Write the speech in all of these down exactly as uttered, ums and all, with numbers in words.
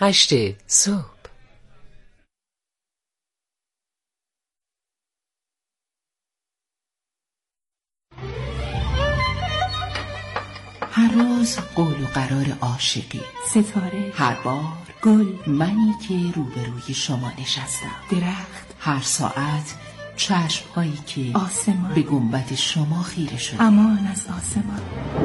هشت صبح. هر روز قول و قرار عاشقی، ستاره، هر بار گل، منی که روبروی شما نشستم، درخت، هر ساعت چشم‌هایی که آسمان به گنبد شما خیره شده. امان از آسمان.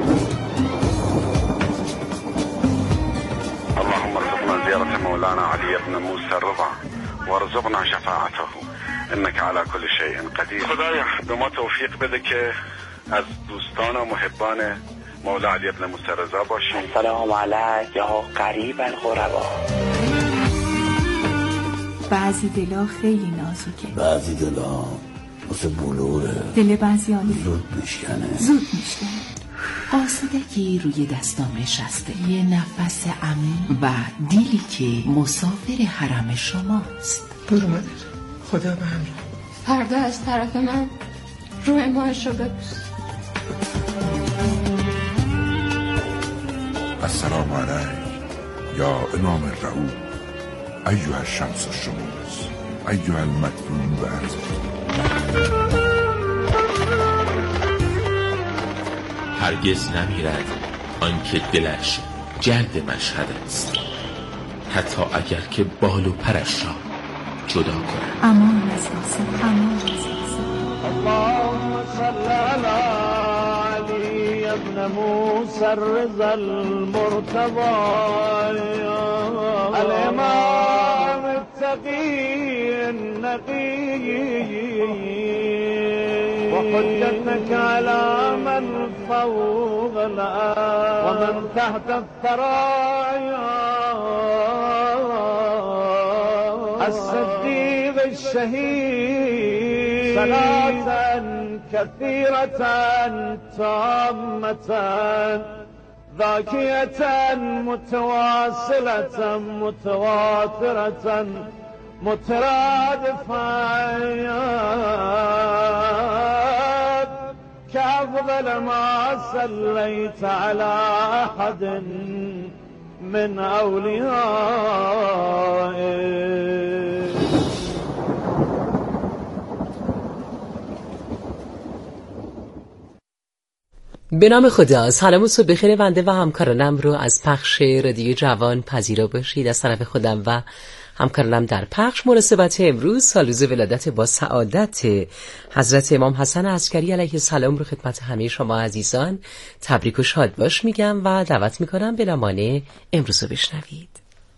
اللهم ارزقنا زيارة مولانا علي بن موسى الرضا وارزقنا شفاعته انك على كل شيء قدیر. خدایا به ما توفیق بده که از دوستان و محبان مولا علی بن موسی رضا باشیم. سلام علیک یا قریب الغربا. بعضی دلا خیلی نازکه، بعضی دلا مثل بلوره، دل بعضی آلی زود میشکنه زود میشکنه. آسودگی روی دستام نشسته، یه نفس عمیق و دیلی که مسافر حرم شماست. برو مادر، خدا به همراه. پرده از طرف من روی ماهش رو ببوس. السلام علیک یا امام الرعوف ایها الشمس الشموس ایها المدفون بعد. هرگز نمیرد آنکه دلش جلد مشهد است، حتی اگر که بال و پرش را جدا کند. امان از آسمان، امان از آسمان. اللهم صل علی علی ابن موسی الرضا المرتضی الامام التقی النقی وحجتك على من فوق الأرض ومن تحت الثرايا الصديق الشهيد صلاة كثيرة تامة ذاكية متواصلة متواترة مترادفات كأفضل ما صليت على أحد من أوليائه. به نام خدا. سلام و صبح بخیر بنده و همکارانم رو از پخش رادیو جوان پذیرا باشید. از طرف خودم و همکارانم در پخش مناسبت امروز سالروز ولادت با سعادت حضرت امام حسن عسکری علیه السلام رو خدمت همه شما عزیزان تبریک و شاد باش میگم و دعوت میکنم به نمانه امروز رو بشنوید.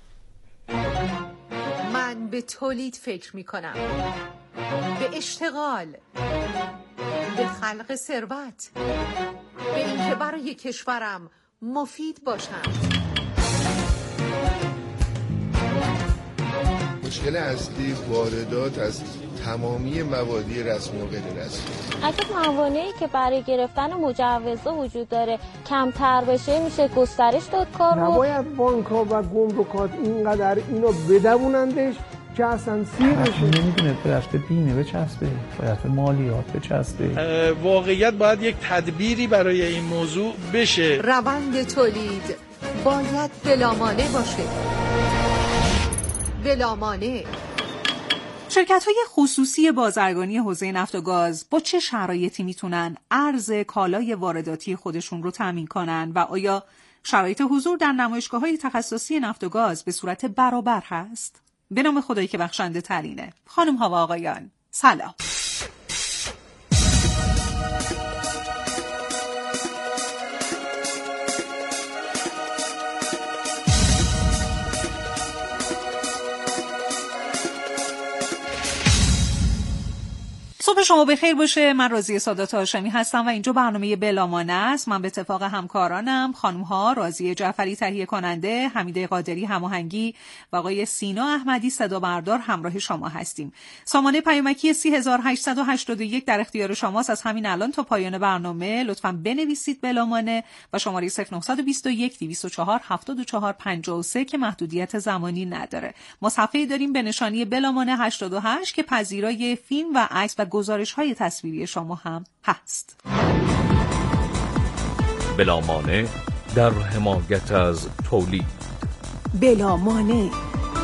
من به تولید فکر میکنم، به اشتغال، به خلق ثروت، به اینکه برای کشورم مفید باشم. مشکل اصلی واردات از تمامی موادی رسمی و غیر رسمی. اگه موانعی که برای گرفتن مجوزها وجود داره کمتر بشه میشه گسترش داد کار رو. نباید بانک‌ها و گمرکات اینقدر اینو بدونندش که اصلا سیر بشه. نمیدونه باید به بیمه بچسبه، باید به مالیات بچسبه. واقعیت باید یک تدبیری برای این موضوع بشه. روند تولید باید بلامانع باشه. بلامانع. شرکت‌های خصوصی بازرگانی حوزه نفت و گاز با چه شرایطی میتونن عرض کالای وارداتی خودشون رو تامین کنن و آیا شرایط حضور در نمایشگاه‌های تخصصی نفت و گاز به صورت برابر هست؟ به نام خدایی که بخشنده ترینه. خانم‌ها و آقایان سلام. صبح شما بخیر باشه. من راضیه سادات هاشمی هستم و اینجا برنامه بلامانع است. من به اتفاق همکارانم خانم‌ها راضیه جعفری تهیه کننده، حمیده قادری هماهنگی و آقای سینا احمدی صدا بردار همراه شما هستیم. سامانه پیامکی سه هزار و هشتصد و هشتاد و یک در اختیار شماست. از همین الان تا پایان برنامه لطفاً بنویسید بلامانع و شماره صفر نه دو یک دویست و چهار هفتاد و چهار پنجاه و سه که محدودیت زمانی نداره. ما صفحه‌ای داریم به نشانی بلامانع هشتاد و هشت که پذیرای فیلم و عکس و گزارش‌های تصویری شما هم هست. بلامانع در حمایت از تولید بلامانع.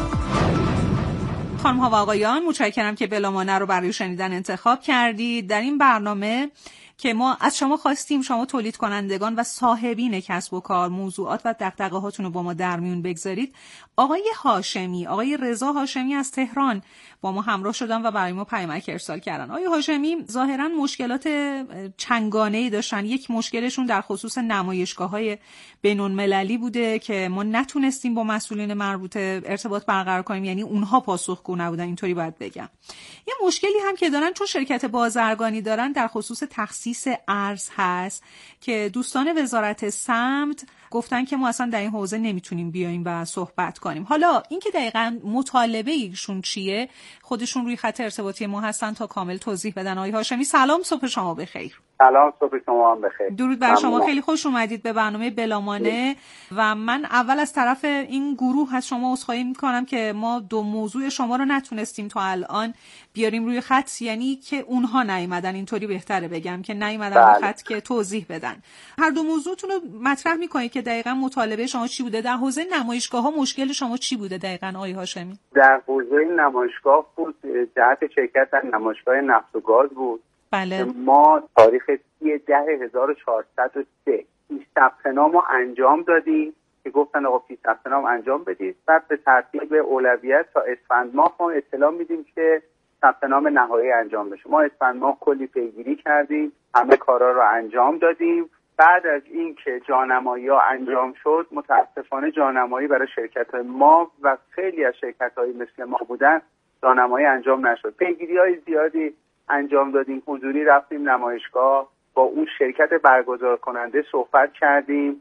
خانم ها و آقایان، متشکرم که بلامانع رو برای شنیدن انتخاب کردید. در این برنامه که ما از شما خواستیم شما تولید کنندگان و صاحبین کسب و کار موضوعات و دغدغه هاتون رو با ما در میون بگذارید، آقای هاشمی، آقای رضا هاشمی از تهران با ما همراه شدن و برای ما پیامک ارسال کردن. آقای هاشمی ظاهرا مشکلات چندگانه‌ای داشتن. یک مشکلشون در خصوص نمایشگاه‌های بین‌المللی بوده که ما نتونستیم با مسئولین مربوطه ارتباط برقرار کنیم، یعنی اونها پاسخگو نبودن، اینطوری باید بگم. یه مشکلی هم که دارن چون شرکت بازرگانی دارن در خصوص تخصیص ارز هست که دوستان وزارت سمت گفتن که ما اصلا در این حوزه نمیتونیم بیایم و صحبت کنیم. حالا اینکه دقیقاً مطالبه ایشون چیه، خودشون روی خط ارتباطی ما هستن تا کامل توضیح بدن. آقای هاشمی سلام، صبح شما بخیر. سلام، صبح شما هم بخیر. درود بر شما، خیلی خوش اومدید به برنامه بلامانع و من اول از طرف این گروه از شما عذرخواهی میکنم که ما دو موضوع شما رو نتونستیم تا الان بیاریم روی خط، یعنی که اونها نیومدن، اینطوری بهتره بگم که نیومدن روی خط که توضیح بدن. هر دو موضوعتون رو مطرح میکنید که دقیقاً مطالبه شما چی بوده. در حوزه نمایشگاه‌ها مشکل شما چی بوده دقیقاً آقای هاشمی؟ در حوزه نمایشگاه بود، جهت شرکت در نمایشگاه نفت و گاز بود. بله. ما تاریخ سی ده هزار و چهارصد و سه پیش ثبت نام رو انجام دادیم که گفتن آقا پیش ثبت نام انجام بدید، بعد به ترتیب اولویت تا اسفند ماه ما اطلاع میدیم که ثبت نام نهایی انجام بشه. ما اسفند ماه کلی پیگیری کردیم، همه کارا رو انجام دادیم. بعد از این که جانمایی‌ها انجام شد، متاسفانه جانمایی برای شرکت ما و خیلی از شرکت‌های مثل ما بودن جانمایی انجام نشد. پیگیری‌های زیادی انجام دادیم، حضوری رفتیم نمایشگاه، با اون شرکت برگزار کننده صحبت کردیم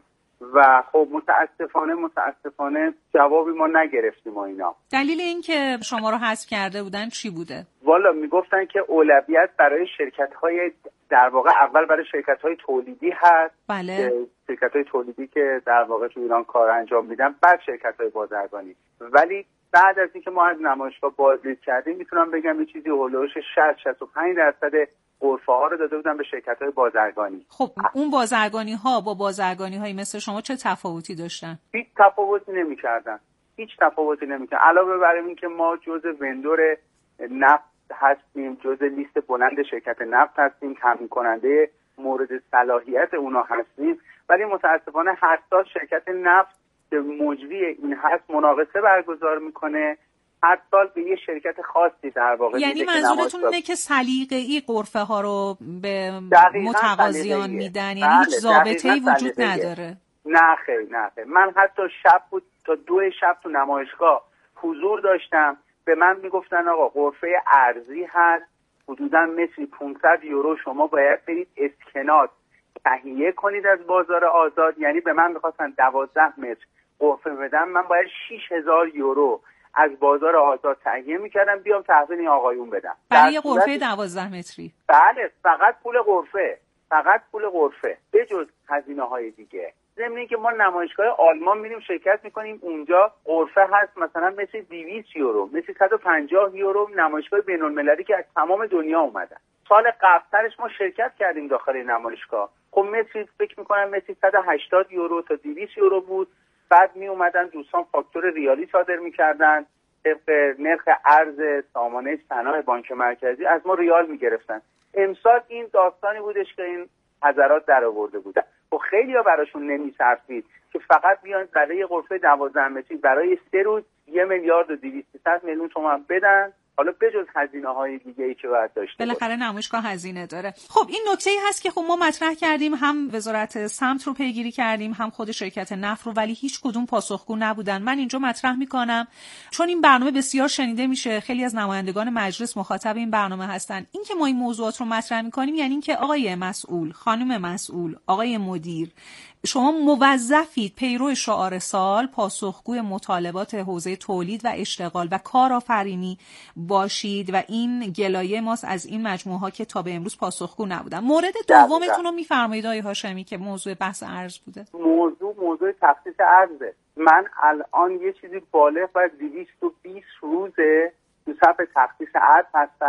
و خب متاسفانه متاسفانه جوابی ما نگرفتیم و اینا. دلیل این که شما رو حذف کرده بودن چی بوده؟ والا میگفتن که اولویت برای شرکت‌های در واقع اول برای شرکت‌های تولیدی هست. بله. شرکت‌های تولیدی که در واقع تو ایران کار انجام میدن، بعد شرکت‌های بازرگانی. ولی بعد از اینکه ما از نمایشگاه بازدید کردیم میتونم بگم یه چیزی هولوش شصت شصت و پنج درصد غرفه ها رو داده بودن به شرکت‌های بازرگانی. خب اون بازرگانی ها با بازرگانی های مثل شما چه تفاوتی داشتن؟ هیچ تفاوتی نمی‌کردن. هیچ تفاوتی نمی‌کردن. علاوه بر این که ما جزء وندور نفت هستیم، جزء لیست بلند شرکت نفت هستیم، تامین کننده مورد صلاحیت اونها هستیم، ولی متأسفانه هر سال شرکت نفت که مجری این هست مناقصه برگزار میکنه، هر سال به یه شرکت خاصی در واقع. یعنی منظورتون اینه که سلیقه‌ای غرفه ها رو به متقاضیان میدن، یعنی هیچ ضابطه‌ای وجود نداره؟ نه خیر نه خیر. من حتی شب بود تا دو شب تو نمایشگاه حضور داشتم، به من میگفتن آقا غرفه ارزی هست، حدوداً متری پانصد یورو شما باید برید اسکناس تهیه کنید از بازار آزاد. یعنی به من میخواستن دوازده متر غرفه بدم، من باید شش هزار یورو از بازار آزاد تهیه میکردم بیام تحویل این آقایون بدم برای غرفه دوازده متری. بله، فقط پول غرفه، فقط پول غرفه به جز هزینه های دیگه. ضمن اینکه ما نمایشگاه آلمان میریم شرکت میکنیم، اونجا غرفه هست مثلا مثل دویست یورو، مثل صد و پنجاه یورو. نمایشگاه بین‌المللی که از تمام دنیا اومدن. سال قبلترش ما شرکت کردیم داخل نمایشگاه، خب متری فکر میکنم متری صد و هشتاد یورو تا دویست یورو بود. بعد می اومدن دوستان فاکتور ریالی صادر میکردن، طبق نرخ ارز سامانه صنایع بانک مرکزی از ما ریال میگرفتن. امسال این داستانی بودش که این حضرات در آورده بودن. خب خیلی ها براشون نمیصرفید که فقط بیان برای غرفه دوازده متری برای سه روز یه میلیارد و دویست میلیون تومان بدن، حالا بجز هزینه‌های دیگه‌ای که باید داشته باشه. بالاخره نمایشگاه هزینه داره. خب این نکته‌ای هست که خب ما مطرح کردیم، هم وزارت سمت رو پیگیری کردیم، هم خود شرکت نفت رو، ولی هیچ کدوم پاسخگو نبودن. من اینجا مطرح می‌کنم چون این برنامه بسیار شنیده میشه، خیلی از نمایندگان مجلس مخاطب این برنامه هستن. این که ما این موضوعات رو مطرح می‌کنیم یعنی اینکه آقای مسئول، خانم مسئول، آقای مدیر، شما موظفید پیرو شعار سال پاسخگوی مطالبات حوزه تولید و اشتغال و کارآفرینی باشید و این گلایه ماست از این مجموعه ها که تا به امروز پاسخگو نبودن. مورد دومتون رو میفرمایید آقای هاشمی که موضوع بحث ارز بوده. موضوع موضوع تخصیص ارزه. من الان یه چیزی بالغ بر دویست و بیست روزه تو صف تخصیص ارز هستم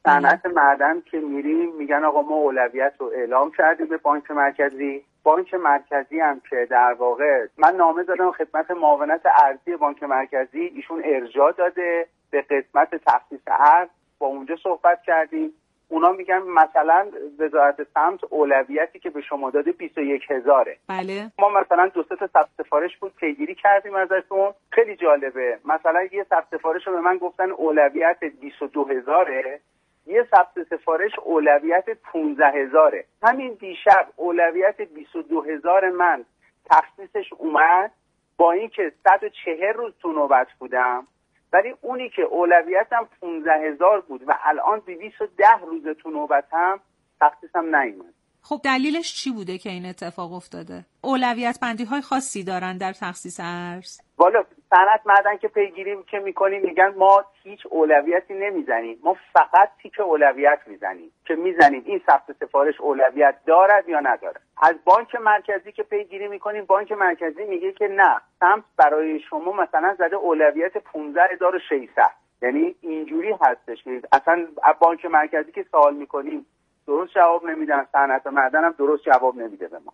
صنعت معدن که میریم میگن آقا ما اولویت رو اعلام کردیم به بانک مرکزی. بانک مرکزی هم که در واقع من نامه دادم خدمت معاونت ارضی بانک مرکزی، ایشون ارجاع داده به قسمت تخصیص ارز، با اونجا صحبت کردیم. اونا میگن مثلا وزارت سمت اولویتی که به شما داده بیست و یک هزاره. بله. ما مثلا دو سه تا ثبت سفارش بود پیگیری کردیم ازشون، خیلی جالبه. مثلا یه ثبت سفارش رو به من گفتن اولویت بیست و دو هزاره، یه ثبت سفارش اولویت پانزده هزاره. همین دیشب اولویت بیست و دو هزار من تخصیصش اومد، با اینکه صد و چهل روز تو نوبت بودم، ولی اونی که اولویتم پانزده هزار بود و الان دویست و ده روز تو نوبتم تخصیصم نیومد. خب دلیلش چی بوده که این اتفاق افتاده؟ اولویت بندی های خاصی دارن در تخصیص ارز؟ والا صنعت معدن که پیگیری که میکنیم میگن ما هیچ اولویتی نمیزنیم، ما فقط تیک اولویت میزنیم که میزنیم این ثبت سفارش اولویت دارد یا ندارد. از بانک مرکزی که پیگیری میکنیم، بانک مرکزی میگه که نه، سمت برای شما مثلا زده اولویت پانزده هزار و ششصد. یعنی اینجوری هستش که اصلا بانک مرکزی که سوال میکنیم درست جواب نمیدن، صنعت معدن هم درست جواب نمیده به ما.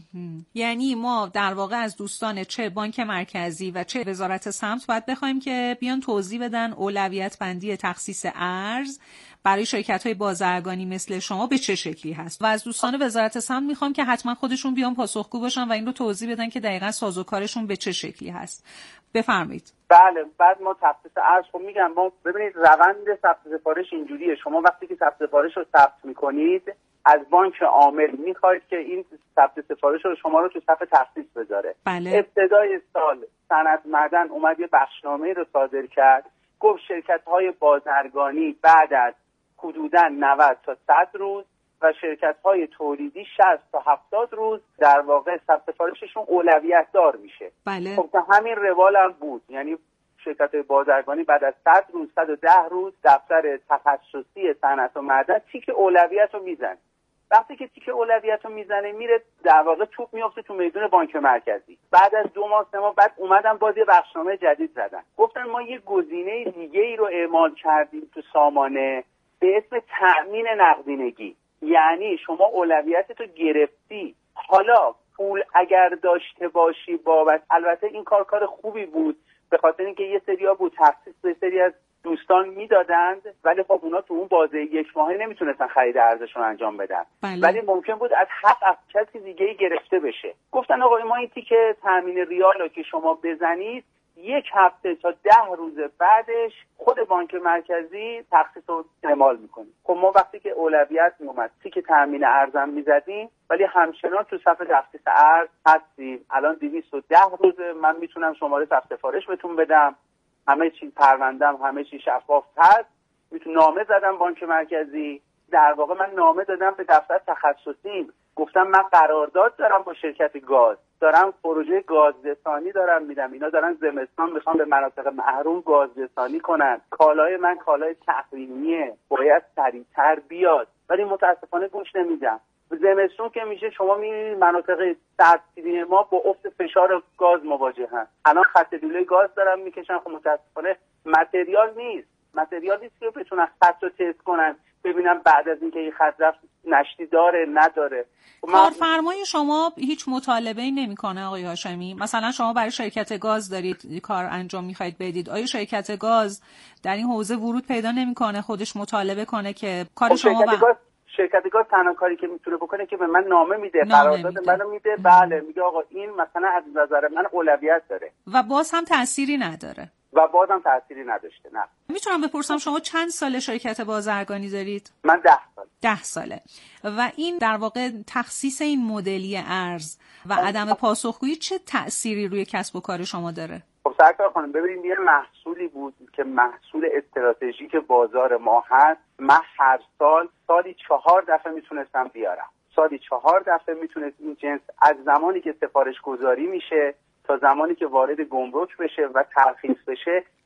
یعنی ما در واقع از دوستان چه بانک مرکزی و چه وزارت سمت باید بخوایم که بیان توضیح بدن اولویت بندی تخصیص ارز برای شرکت‌های بازرگانی مثل شما به چه شکلی هست، و از دوستان وزارت سمت میخوام که حتما خودشون بیان پاسخگو باشن و این رو توضیح بدن که دقیقاً سازوکارشون به چه شکلی هست. بفرمایید. بله، بعد ما تخصیص ارز خب میگم ما ببینید روند ثبت سفارش اینجوریه، شما وقتی که ثبت سفارش رو ثبت میکنید از بانک عامل میخواید که این ثبت سفارش رو شما رو تو صف تخصیص بذاره. بله. ابتدای سال صنعت معدن اومد یه بخشنامه رو صادر کرد، گفت شرکت‌های بازرگانی بعد از حدوداً نود تا صد روز و شرکت‌های تولیدی شصت تا هفتاد روز در واقع ثبت سفارششون اولویت دار میشه. بله. خب همین روال هم بود، یعنی شرکت بازرگانی بعد از صد روز صد و ده روز دفتر تخصصی صنعت و معدن تیک اولویت رو میزنه. وقتی که تیک اولویت رو میزنه میره در واقع توپ میفته تو میدون بانک مرکزی. بعد از دو ماه سه ماه بعد اومدن باز یه بخشنامه جدید زدن، گفتن ما یه گزینه دیگه ای رو اعمال کردیم تو سامانه به اسم تأمین نقدینگی. یعنی شما اولویتت رو گرفتی، حالا پول اگر داشته باشی بابت، البته این کار کار خوبی بود به خاطر اینکه یه سریا بود تخصیص به سری از دوستان میدادند، ولی خب اونا تو اون بازه یک ماهه نمیتونستن خرید ارزشون انجام بدن. بله. ولی ممکن بود از حق از کسی دیگه گرفته بشه. گفتن آقا ما این تیک تامین ریال رو که شما بزنید یک هفته تا ده روز بعدش خود بانک مرکزی تخصیص رو اعمال میکنه. خب ما وقتی که اولویت میومد تیک تامین ارزم میزدیم، ولی همچنان تو صف تخصیص ارز هستیم. الان دویست و ده روزه من میتونم شماره ثبت سفارش بهتون بدم، همه چی پروندم، همه چی شفاف هست. میتونم نامه زدم بانک مرکزی، در واقع من نامه دادم به دفتر تخصصی، گفتم من قرارداد دارم با شرکت گاز، دارم پروژه گازرسانی دارم میدم، اینا دارن زمستان میخوان به مناطق محروم گازرسانی کنن، کالای من کالای تحریمیه، باید سریعتر بیاد، ولی متاسفانه گوش نمیدم. زمستون که میشه شما میبینید مناطق سردسیری ما با افت فشار گاز مواجهن. الان خط لوله گاز دارن میکشن، خب متاسفانه متریال نیست، متریال نیست که بتونن خط رو تست کنن ببینم بعد از اینکه این خط رفت نشتی داره نداره. کارفرمای شما هیچ مطالبه‌ای نمیکنه آقای هاشمی؟ مثلا شما برای شرکت گاز دارید کار انجام میخواید بدید، آیا شرکت گاز در این حوزه ورود پیدا نمیکنه، خودش مطالبه کنه که کار خب شما شرکت با... گاز شرکت گاز تنها کاری که میتونه بکنه که به من نامه میده، قرارداد منو میده، بله میگه آقا این مثلا از نظر من اولویت داره و باز هم تأثیری نداره و بازم تأثیری نداشته. نه. میتونم بپرسم شما چند سال شرکت بازرگانی دارید؟ من ده سال. ده ساله. و این در واقع تخصیص این مدلی ارز و عدم پاسخگویی چه تأثیری روی کسب و کار شما داره؟ خب سرکار خانم ببینید یه محصولی بود که محصول استراتژیک بازار ما هست. من هر سال سالی چهار دفعه میتونستم بیارم. سالی چهار دفعه میتونست این جنس از زمانی که سفارش گذاری میشه تا زمانی که وارد گمرک بشه و ترخیص بشه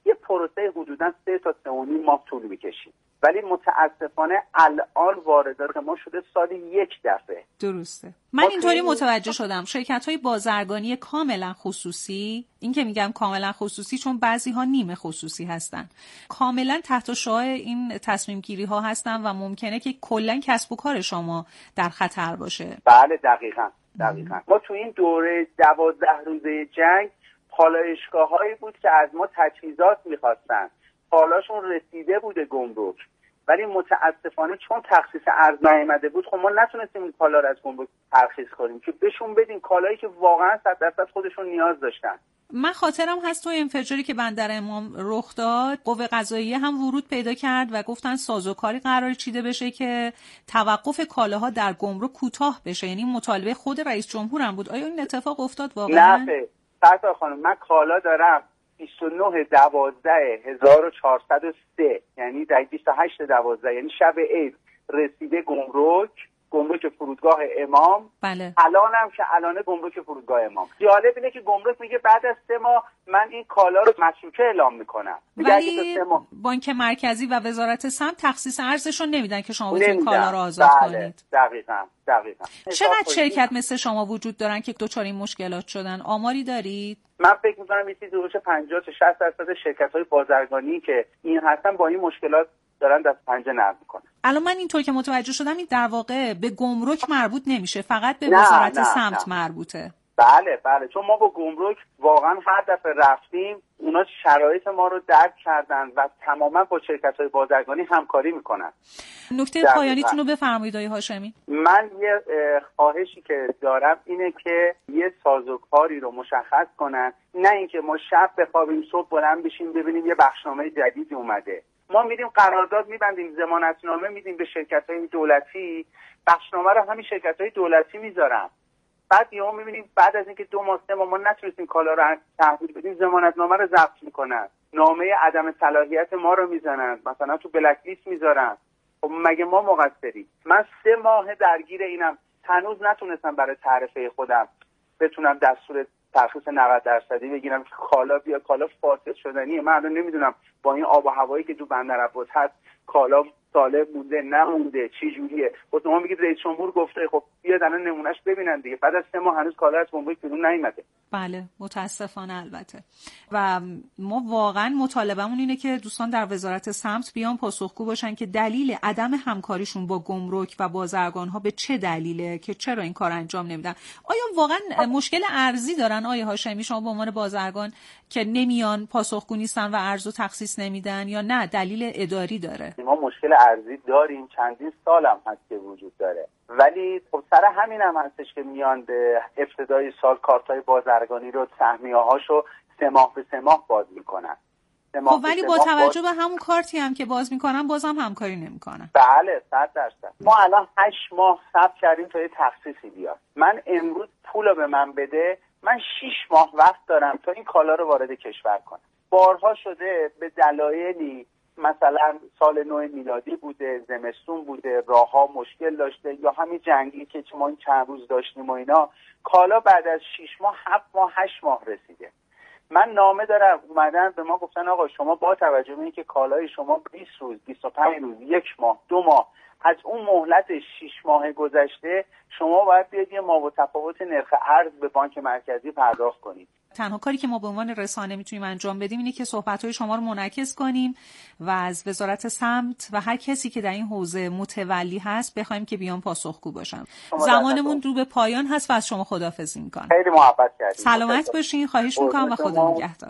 یه پروسه حدوداً سه تا سه و نیم ماه طول می‌کشید. ولی متاسفانه الان واردات ما شده سالی یک دفعه. درسته. من اینطوری متوجه شدم شرکت‌های بازرگانی کاملا خصوصی، این که میگم کاملا خصوصی چون بعضی‌ها نیمه خصوصی هستن، کاملا تحت شعاع این تصمیم گیری ها هستن و ممکنه که کلا کسب و کار شما در خطر باشه. بله دقیقاً دقیقاً. ما تو این دوره دوازده روزه جنگ پالایشگاه‌هایی بود که از ما تجهیزات می‌خواستن، پالاشون رسیده بوده گمرک، ولی متاسفانه چون تخصیص ارز نیامده بود خب ما نتونستیم این کالا رو از گمرک ترخیص کنیم که بهشون بدیم کالایی که واقعا صد درصد خودشون نیاز داشتن. من خاطرم هست تو انفجاری که بندر امام رخ داد قوه قضاییه هم ورود پیدا کرد و گفتن سازوکاری قرار چیده بشه که توقف کالاها در گمرک کوتاه بشه، یعنی مطالبه خود رئیس جمهور هم بود. آیا این اتفاق افتاد واقعا؟ نه فردا خانم، من کالا دارم بیست و نه دوازده هزار و چهارصد و سه، یعنی در بیست و هشت دوازده، یعنی شب عید رسیده گمرک گمرک فرودگاه امام. بله. الانم که الان گمرک فرودگاه امام. جالب اینه که گمرک میگه بعد از سه ماه من این کالا رو مشروطه اعلام میکنم. ولی بانک مرکزی و وزارت سمت تخصیص ارزشون نمیدن که شما بتونید کالا رو آزاد بله. کنید. دقیقاً دقیقاً. چقدر شرکت مثل شما وجود دارن که دچار این مشکلات شدن؟ آماری دارید؟ من فکر می‌کنم یه چیزی حدود پنجاه تا شصت درصد شرکت‌های بازرگانی که این هستن با این مشکلات دارن دست پنجه نرم میکنن. الان من اینطور که متوجه شدم این در واقع به گمرک مربوط نمیشه، فقط به نه، وزارت نه، سمت نه. مربوطه. بله بله، چون ما با گمرک واقعا هر دفعه رفتیم اونا شرایط ما رو درک کردن و تماما با شرکت‌های بازرگانی همکاری میکنن. نکته پایانیتون رو بفرمایید آقای هاشمی. من یه خواهشی که دارم اینه که یه سازوکاری رو مشخص کنن، نه اینکه ما شب بخوابیم صبح بلند بشیم ببینیم یه بخشنامه جدیدی اومده. ما میریم قرارداد میبندیم، ضمانتنامه میدیم به شرکت‌های دولتی، بخشنامه رو همین شرکت‌های دولتی میذارن. بعد یهو میبینیم بعد از اینکه دو ماه سه ماه ما نتونستیم کالا رو تحویل بدیم ضمانتنامه رو ضبط میکنن، نامه عدم صلاحیت ما رو میزنن، مثلا تو بلک لیست میذارن. خب مگه ما مقصریم؟ من سه ماه درگیر اینم، هنوز نتونستم برای تعرفه خودم بتونم دستور ترخیص نود درصدی بگیرم که کالا بیا، کالا فاسد شدنیه. من الان نمیدونم با این آب و هوایی که تو بندر عباس هست کالا سالم مونده نمونده چی جوریه. خب شما میگید رئیس جمهور گفته، خب بیاد الان نمونهش ببینن دیگه. بعد از سه ماه هنوز کالا از گمرک بیرون نیومده. بله متاسفانه البته. و ما واقعا مطالبمون اینه که دوستان در وزارت سمت بیان پاسخگو باشن که دلیل عدم همکاریشون با گمرک و بازرگان‌ها به چه دلیله که چرا این کار انجام نمیدن. آیا واقعا مشکل ارزی دارن آقای هاشمی شما به عنوان بازرگان که نمیان پاسخگو نیستن و ارزو تخصیص نمیدن، یا نه دلیل اداری داره؟ ما مشکل ارزی داریم، چندین سالم هست که وجود داره، ولی خب سر همین هم هستش که میان به ابتدای سال کارتای بازرگانی رو سهمیه‌هاشو سه ماه به سه ماه باز میکنن. خب ولی با توجه به همون کارتی هم که باز میکنن بازم همکاری نمیکنن. بله صد درصد. ما الان هشت ماه صبر کردیم تا یه تخصیصی بیاد. من امروز پولو به من بده، من شش ماه وقت دارم تا این کالا رو وارد کشور کنم. بارها شده به دلایلی مثلا سال نو میلادی بوده، زمستون بوده، راهها مشکل داشته، یا همین جنگی که ما این چند روز داشتیم و اینا، کالا بعد از شش ماه هفت ماه هشت ماه رسیده. من نامه دارم اومدن به ما گفتن آقا شما با توجه به اینکه کالای شما بیست روز بیست و پنج روز یک ماه دو ماه از اون مهلت شش ماه گذشته، شما باید بیاید یه ما و تفاوت نرخ ارز به بانک مرکزی پرداخت کنید. تنها کاری که ما به عنوان رسانه میتونیم انجام بدیم اینه که صحبت‌های شما رو منعکس کنیم و از وزارت سمت و هر کسی که در این حوزه متولی هست بخوایم که بیان پاسخگو باشن. زمانمون رو به پایان هست و از شما خداحافظی میکنم. خیلی محبت کردید. سلامت باشین، خواهش میکنم و خدا نگهدار.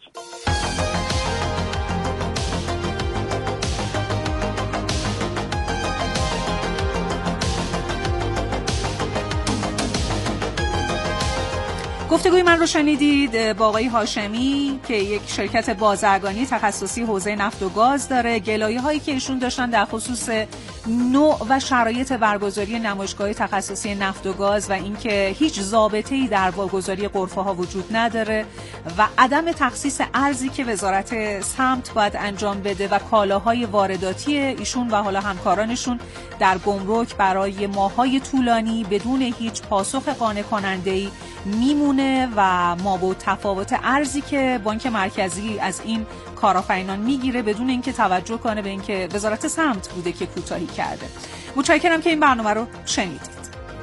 گفتگوی من رو شنیدید با آقای هاشمی که یک شرکت بازرگانی تخصصی حوزه نفت و گاز داره. گلایه هایی که ایشون داشتن در خصوص نوع و شرایط برگزاری نمایشگاه تخصصی نفت و گاز و اینکه هیچ ضابطه‌ای در برگزاری غرفه ها وجود نداره و عدم تخصیص ارزی که وزارت سمت باید انجام بده و کالاهای وارداتی ایشون و حالا همکارانشون در گمرک برای ماه‌های طولانی بدون هیچ پاسخ قانع کننده‌ای میمونه و ما با تفاوت ارزی که بانک مرکزی از این کارآفرینان میگیره بدون اینکه توجه کنه به اینکه وزارت سمت بوده که کوتاهی کرده. متشکرم که این برنامه رو شنیدید.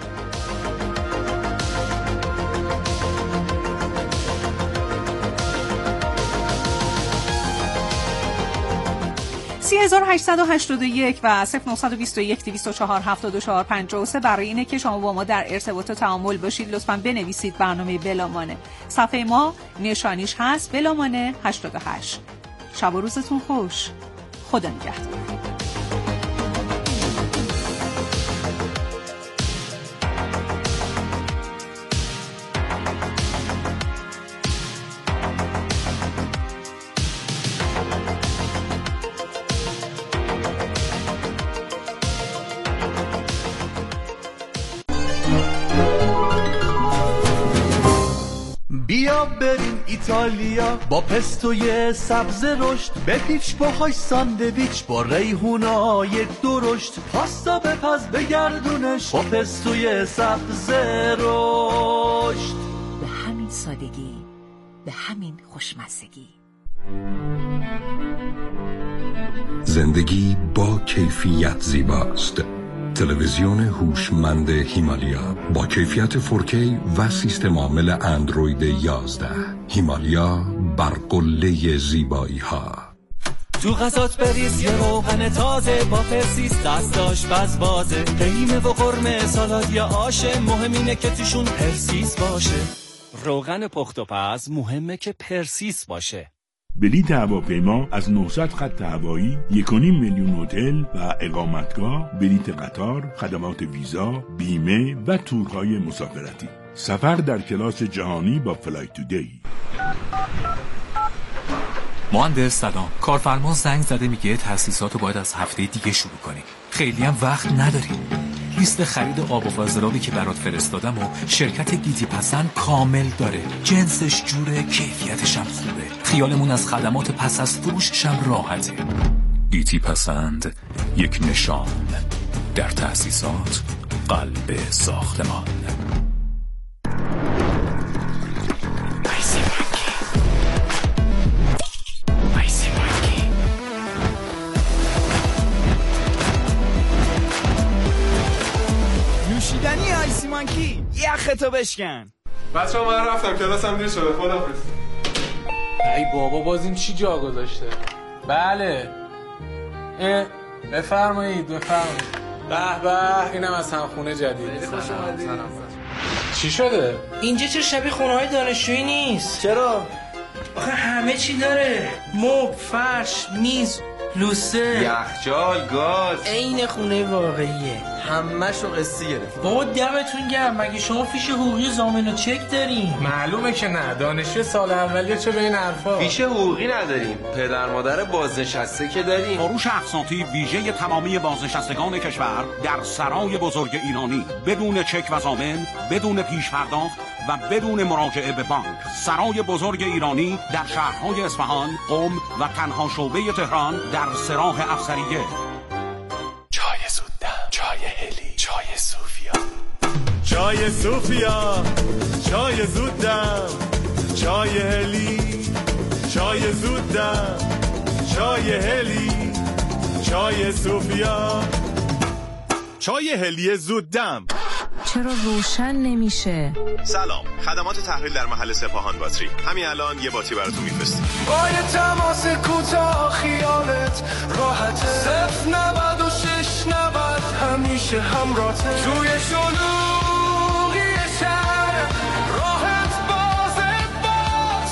سی هزار و هشتصد و هشتاد و یک و صفر نه دو یک دویست و چهار هفتاد و چهار پنجاه و سه برای اینه که شما با ما در ارتباط و تعامل باشید. لطفاً بنویسید برنامه بلامانه. صفحه ما نشانیش هست بلامانه هشتاد و هشت. شب و روزتون خوش. خدا نگهدار. بیا بریم ایتالیا با پستوی سبز رشد، بپیچ پاهاش ساندویچ با ریحونای درشت، پاستا بپز بگردونش با پستوی سبز رشد. به همین سادگی، به همین خوشمزگی. زندگی با کیفیت زیباست. تلویزیون هوشمند هیمالیا با کیفیت فور کی و سیستم عامل اندروید یازده. هیمالیا بر قله زیبایی ها. تو غذات بریز یه روغن تازه با پرسیس، دستاش بزبازه، قیمه و قرمه سالاد یا آشه، مهم اینه که توشون پرسیس باشه. روغن پخت و پز مهمه که پرسیس باشه. بلیط هواپیما از نهصد خط هوایی، یک و نیم میلیون هتل و اقامتگاه، بلیط قطار، خدمات ویزا، بیمه و تورهای مسافرتی. سفر در کلاس جهانی با فلای تودی. مهندس سلام. کارفرما زنگ زده میگه تاسیساتو باید از هفته دیگه شروع کنی. خیلی هم وقت نداریم. لیست خرید آب و فاضلابی که برات فرستادم و شرکت گیتی پسند کامل داره. جنسش جوره، کیفیتش هم خوبه. خیالمون از خدمات پس از فروشش هم راحته. گیتی پسند، یک نشان در تاسیسات قلب ساختمان. نوشیدنی آیسی مانکی، یخته بشکن. بچه ها من رفتم کلاسم دیر شده. خداحافظ. ای بابا باز این چی جا گذاشته؟ بله اه بفرمایید بفرمایید. به به اینم از همخونه جدید. خوش اومدید. چی شده؟ اینجا چه شبیه خونه‌های دانشجویی نیست. چرا؟ آخه همه چی داره. مبل، فرش، میز، لوسه، یخچال، گاز. عین خونه واقعیه. همه‌شو قسطی گرفت. بابا دمتون گرم. مگه شما فیش حقوقی ضامن و چک دارین؟ معلومه که نه. دانشجو سال اولیه چه به این حرفا؟ فیش حقوقی نداریم. پدر مادر بازنشسته که داریم. فروش اقساطی ویژه تمامی بازنشستگان کشور در سرای بزرگ ایرانی، بدون چک و ضامن، بدون پیش پرداخت و بدون مراجعه به بانک. سرای بزرگ ایرانی در شهرهای اصفهان، قم و تنها شعبه تهران در سراح افسریه. چای زودم، چای هلی، چای صوفیا. چای صوفیا، چای زودم، چای هلی، چای زودم، چای هلی، چای صوفیا. چای هلی زودم. چرا روشن نمیشه؟ سلام، خدمات تحویل در محل سپاهان باتری. همین الان یه باتری براتون میفرستیم. با یه تماس کوتاه خیالت راحته. صفر نود و شش نود همیشه همراهته. توی شلوغی شهر راحت بازت باز.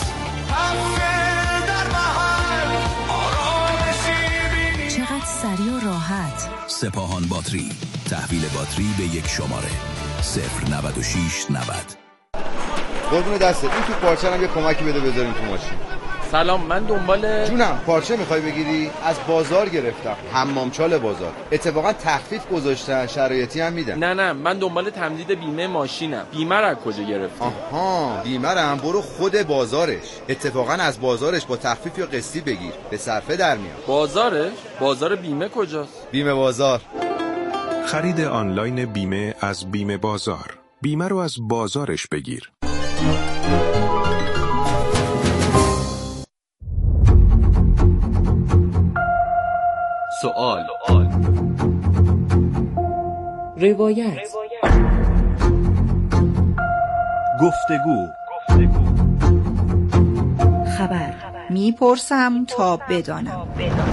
هفته در محل آرامشی بینی. چقدر سریع و راحت. سپاهان باتری، تحویل باتری به یک شماره صفر نود و شش نود. قربون دستت. این تو پارچه هم یه کمکی بده بذاریم تو ماشین. سلام، من دنبال جونم پارچه میخوای بگیری؟ از بازار گرفتم، حمامچال بازار. اتفاقا تخفیف گذاشتن، شرایطی هم میدن. نه نه من دنبال تمدید بیمه ماشینم. بیمه رو کجا گرفتی؟ آها، بیمه رو هم برو خود بازارش. اتفاقا از بازارش با تخفیف یا قسطی بگیر، به صرفه در میاد. بازارش؟ بازار بیمه کجاست؟ بیمه بازار. خرید آنلاین بیمه از بیمه بازار. بیمه رو از بازارش بگیر. سوال، روایت، گفتگو، خبر. میپرسم تا بدانم.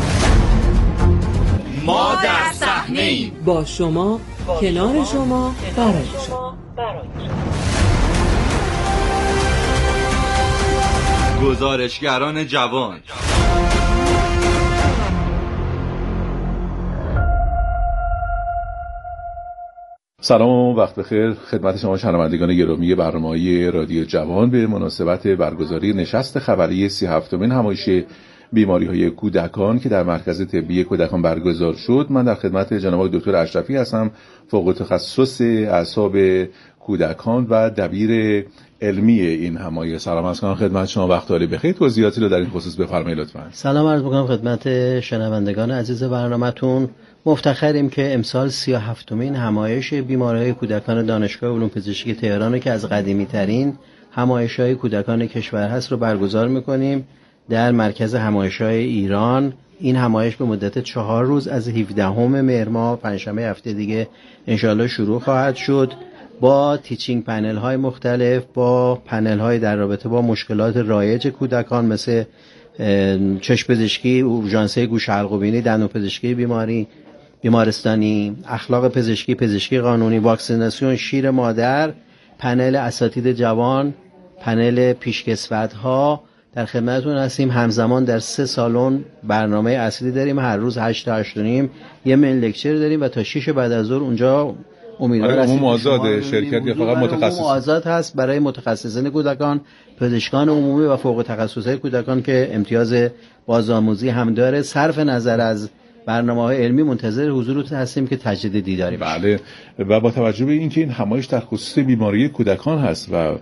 ما در صحنه‌ایم، با شما، کنار شما، برای شما. گزارشگران جوان. سلام و وقت بخیر خدمت شما شنوندگان گرامی برنامه رادیو جوان به مناسبت برگزاری نشست خبری سی و هفتمین همایش بیماری‌های کودکان که در مرکز طبی کودکان برگزار شد. من در خدمت جناب دکتر اشرفی هستم، فوق تخصص اعصاب کودکان و دبیر علمی این همایش. سلام عرض می‌کنم خدمت شما، وقت عالی بخیر. توضیحاتی رو در این خصوص بفرمایید لطفاً. سلام عرض می‌کنم خدمت شنوندگان عزیز برنامه‌تون. مفتخریم که امسال سی و هفتمین همایش بیماری‌های کودکان دانشگاه علوم پزشکی تهران که از قدیمی‌ترین همایش‌های کودکان کشور هست رو برگزار می‌کنیم در مرکز همایش‌های ایران. این همایش به مدت چهار روز از هفدهم مهر ماه پنجشنبه هفته دیگه انشالله شروع خواهد شد با تیچینگ پنل های مختلف، با پنل های در رابطه با مشکلات رایج کودکان مثل چشم پزشکی، اورژانس گوش حلق و بینی، دندون پزشکی بیماری بیمارستانی، اخلاق پزشکی، پزشکی قانونی، واکسیناسیون، شیر مادر، پنل اساتید جوان، پنل پیشکسوت‌ها. در خدمتتون هستیم. همزمان در سه سالن برنامه اصلی داریم، هر روز هشت تا هشت و نیم یه من لکچر داریم و تا شش بعد از ظهر اونجا امیدوار هستیم. عموم آزاده شرکت یا فقط متخصص؟ عموم آزاد هست برای متخصصین کودکان، پزشکان عمومی و فوق تخصصی کودکان که امتیاز بازآموزی هم داره. صرف نظر از برنامه‌های علمی منتظر حضورتون هستیم که تجدید دیداری بشه. بله، و با توجه به اینکه این همایش در خصوص بیماری کودکان هست و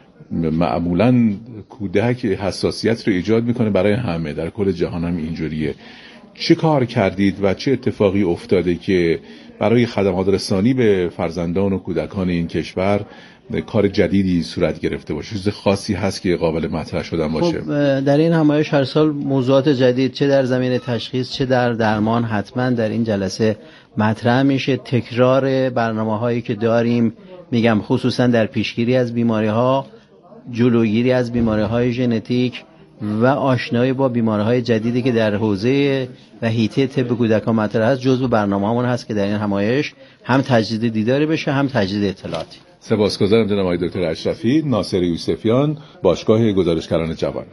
معمولاً کودک حساسیت رو ایجاد میکنه برای همه، در کل جهان هم اینجوریه، چه کار کردید و چه اتفاقی افتاده که برای خدمات رسانی به فرزندان و کودکان این کشور کار جدیدی صورت گرفته باشه؟ چیز خاصی هست که قابل مطرح شدن باشه؟ خب در این همایش هر سال موضوعات جدید چه در زمینه تشخیص چه در درمان حتما در این جلسه مطرح میشه. تکرار برنامه‌هایی که داریم، میگم خصوصا در پیشگیری از بیماری‌ها، جلوگیری از بیماری‌های ژنتیک و آشنایی با بیماری‌های جدیدی که در حوزه و حیطه طب کودکان مطرح است جزو برنامه‌مون هست که در این همایش هم تجدید دیداری بشه هم تجدید اطلاعاتی. سپاسگزارم جناب آقای دکتر اشرفی. ناصر یوسفیان، باشگاه گزارشگران جوان.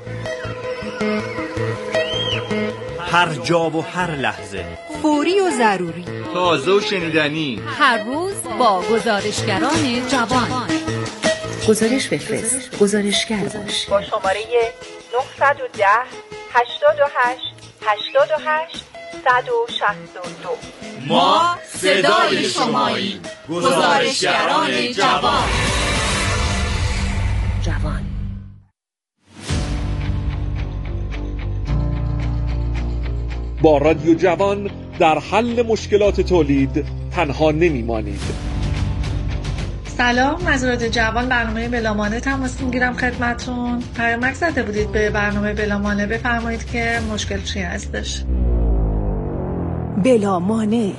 هر جا و هر لحظه، فوری و ضروری، تازه و شنیدنی، هر روز با گزارشگران جوان. گزارش بفرست، گزارشگر باش. با شماره نه یک صفر هشتاد و هشت هشتاد و هشت صد و شصت و دو. ما صدای شماییم، گزارشگران جوان. جوان با رادیو جوان در حل مشکلات تولید تنها نمیمانید. سلام، از رادیو جوان برنامه بلامانه تماس میگیرم خدمتون. پیامک زده بودید به برنامه بلامانه، بفرمایید که مشکل چی هستش. بلامانه.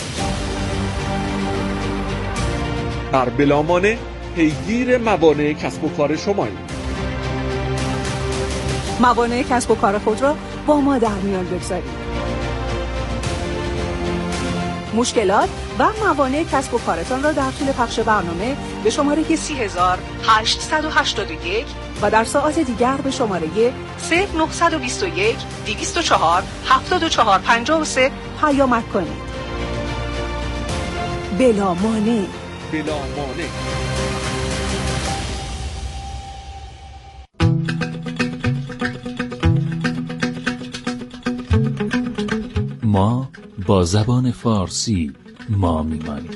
در بلامانه پیگیر موانع کسب و کار شماییم. موانع کسب و کار خود را با ما در میان بگذارید. مشکلات و موانع کسب و کارتان را در طول پخش برنامه به شماره سی هزار هشتصد و هشتاد و یک و در ساعات دیگر به شماره صفر نه دو یک دویست و چهار هفتاد و چهار پنجاه و سه پیامک کنید. بلامانع. بلامانع. ما با زبان فارسی ما میمانیم.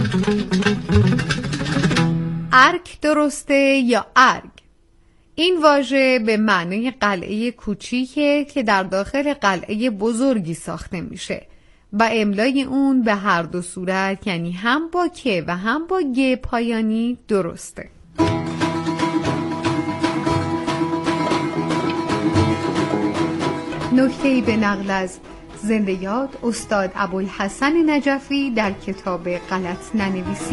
ارگ درسته یا ارگ؟ این واژه به معنی قلعه کوچیکه که در داخل قلعه بزرگی ساخته میشه و املای اون به هر دو صورت، یعنی هم با که و هم با گ پایانی درسته. نکته‌ای به نقل از زنده یاد استاد ابوالحسن نجفی در کتاب غلط ننویسید.